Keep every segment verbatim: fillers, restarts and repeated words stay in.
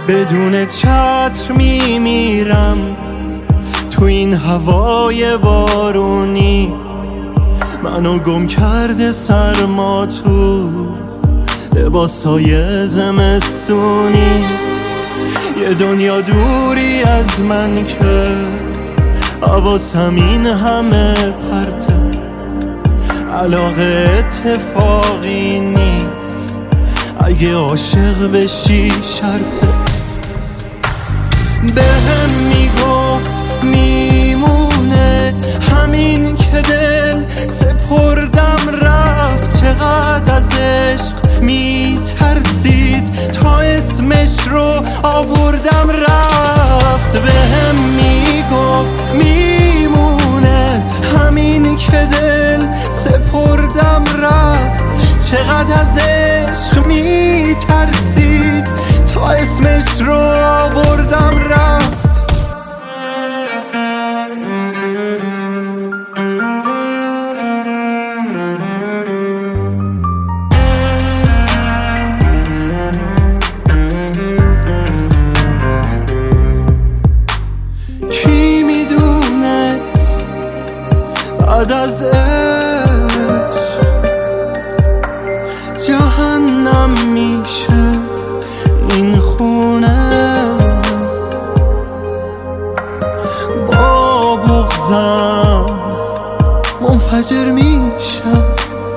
بدون چتر میمیرم تو این هوای بارونی. منو گم کرده سرما تو لباسای زمستونی. یه دنیا دوری از من که حواسم این همه پرته. علاقه اتفاقی نیست، اگه عاشق بشی شرطه. بهم میگفت میمونه همین که دل سپردم رفت. چقدر از عشق میترسید تا اسمش رو آوردم رفت. بهم میگفت میمونه همین که دل سپردم رفت. چقدر از عشق میترسید تا اسمش رو آوردم رفت. کی میدونست بعد از عشق جهنم میشه این خونه. با بغضم منفجر میشم،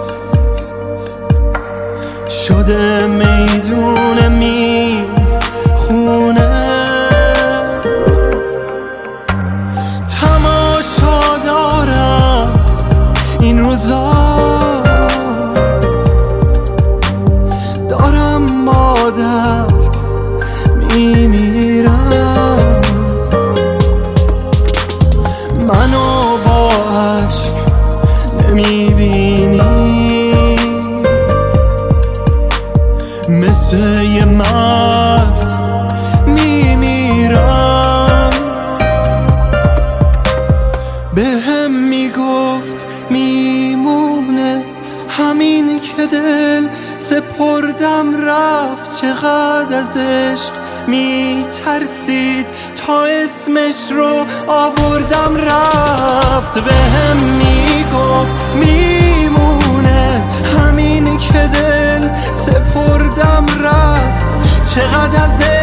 شده میدون می خونه. تماشا دارم این روزا، دارم با درد میمیرم. منو با عشق نمیبینی، مثل یه مرد میمیرم. بهم میگفت میمونه همین که دل سپردم رفت. چقدر از عشق میترسید تا اسمش رو آوردم رفت. بهم میگفت میمونه همین که دل سپردم رفت. چقدر از